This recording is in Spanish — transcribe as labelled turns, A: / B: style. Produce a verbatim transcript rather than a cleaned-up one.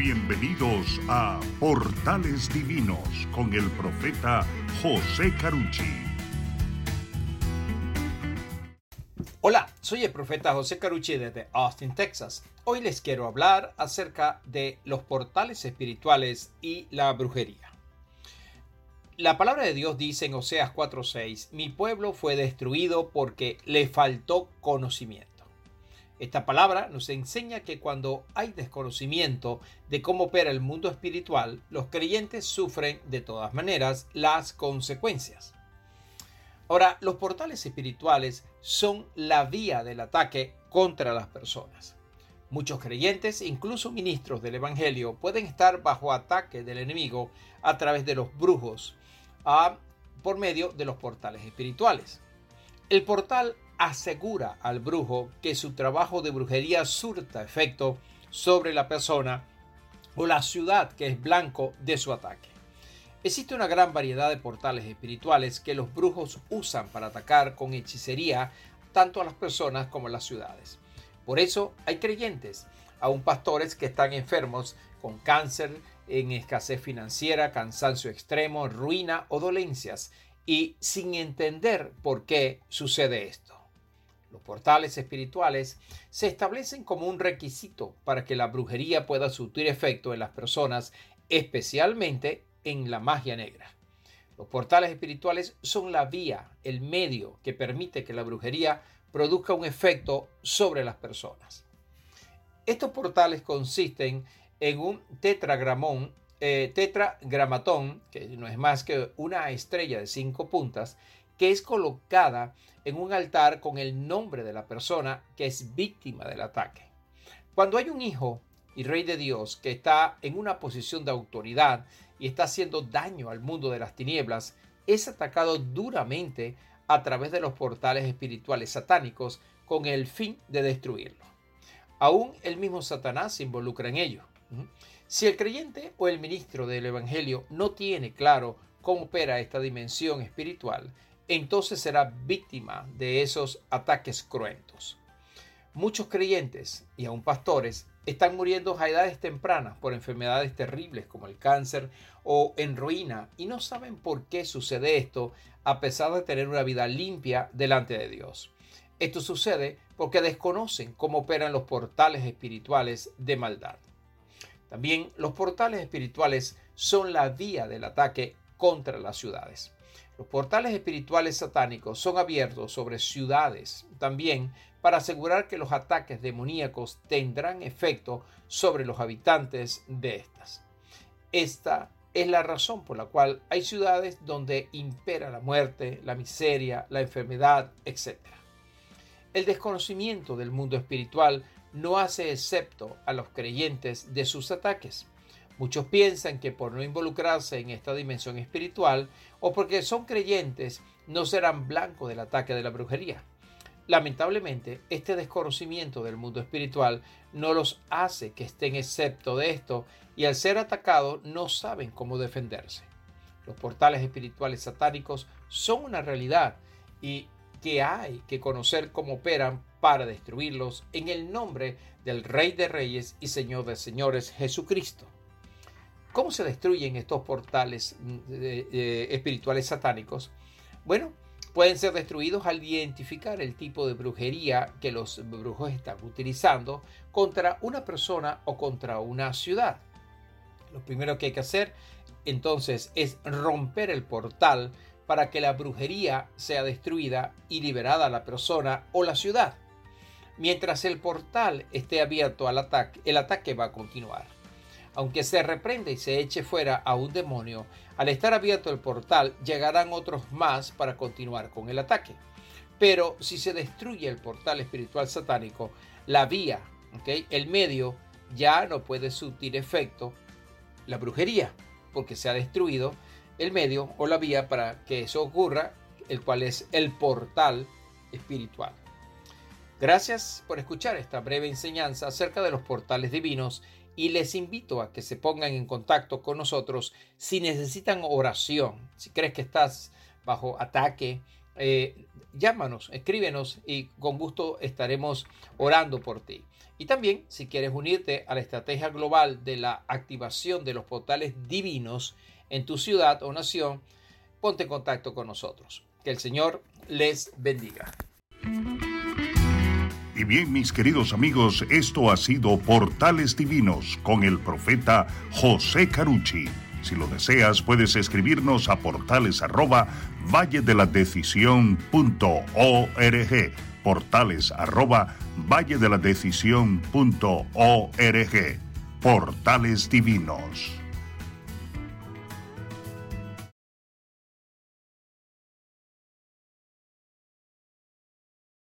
A: Bienvenidos a Portales Divinos con el profeta José Carucci.
B: Hola, soy el profeta José Carucci desde Austin, Texas. Hoy les quiero hablar acerca de los portales espirituales y la brujería. La palabra de Dios dice en Oseas cuatro seis, mi pueblo fue destruido porque le faltó conocimiento. Esta palabra nos enseña que cuando hay desconocimiento de cómo opera el mundo espiritual, los creyentes sufren de todas maneras las consecuencias. Ahora, los portales espirituales son la vía del ataque contra las personas. Muchos creyentes, incluso ministros del Evangelio, pueden estar bajo ataque del enemigo a través de los brujos, a, por medio de los portales espirituales. El portal asegura al brujo que su trabajo de brujería surta efecto sobre la persona o la ciudad que es blanco de su ataque. Existe una gran variedad de portales espirituales que los brujos usan para atacar con hechicería tanto a las personas como a las ciudades. Por eso hay creyentes, aún pastores que están enfermos con cáncer, en escasez financiera, cansancio extremo, ruina o dolencias, y sin entender por qué sucede esto. Los portales espirituales se establecen como un requisito para que la brujería pueda surtir efecto en las personas, especialmente en la magia negra. Los portales espirituales son la vía, el medio que permite que la brujería produzca un efecto sobre las personas. Estos portales consisten en un tetragramón, eh, tetragramatón, que no es más que una estrella de cinco puntas, que es colocada en un altar con el nombre de la persona que es víctima del ataque. Cuando hay un hijo y rey de Dios que está en una posición de autoridad y está haciendo daño al mundo de las tinieblas, es atacado duramente a través de los portales espirituales satánicos con el fin de destruirlo. Aún el mismo Satanás se involucra en ello. Si el creyente o el ministro del Evangelio no tiene claro cómo opera esta dimensión espiritual, entonces será víctima de esos ataques cruentos. Muchos creyentes y aún pastores están muriendo a edades tempranas por enfermedades terribles como el cáncer o en ruina y no saben por qué sucede esto a pesar de tener una vida limpia delante de Dios. Esto sucede porque desconocen cómo operan los portales espirituales de maldad. También los portales espirituales son la vía del ataque contra las ciudades. Los portales espirituales satánicos son abiertos sobre ciudades también para asegurar que los ataques demoníacos tendrán efecto sobre los habitantes de estas. Esta es la razón por la cual hay ciudades donde impera la muerte, la miseria, la enfermedad, etcétera. El desconocimiento del mundo espiritual no hace excepto a los creyentes de sus ataques. Muchos piensan que por no involucrarse en esta dimensión espiritual o porque son creyentes no serán blancos del ataque de la brujería. Lamentablemente, este desconocimiento del mundo espiritual no los hace que estén excepto de esto y al ser atacados no saben cómo defenderse. Los portales espirituales satánicos son una realidad y que hay que conocer cómo operan para destruirlos en el nombre del Rey de Reyes y Señor de Señores, Jesucristo. ¿Cómo se destruyen estos portales eh, eh, espirituales satánicos? Bueno, pueden ser destruidos al identificar el tipo de brujería que los brujos están utilizando contra una persona o contra una ciudad. Lo primero que hay que hacer entonces es romper el portal para que la brujería sea destruida y liberada a la persona o la ciudad. Mientras el portal esté abierto al ataque, el ataque va a continuar. Aunque se reprenda y se eche fuera a un demonio, al estar abierto el portal llegarán otros más para continuar con el ataque. Pero si se destruye el portal espiritual satánico, la vía, ¿okay? el medio, ya no puede surtir efecto la brujería, porque se ha destruido el medio o la vía para que eso ocurra, el cual es el portal espiritual. Gracias por escuchar esta breve enseñanza acerca de los portales divinos y les invito a que se pongan en contacto con nosotros si necesitan oración, si crees que estás bajo ataque eh, llámanos, escríbenos y con gusto estaremos orando por ti. Y también, si quieres unirte a la estrategia global de la activación de los portales divinos en tu ciudad o nación, ponte en contacto con nosotros. Que el Señor les bendiga.
A: Y bien, mis queridos amigos, esto ha sido Portales Divinos con el profeta José Carucci. Si lo deseas, puedes escribirnos a portales arroba valle de la decisión punto org. Portales arroba valle de la decisión punto org. Portales Divinos.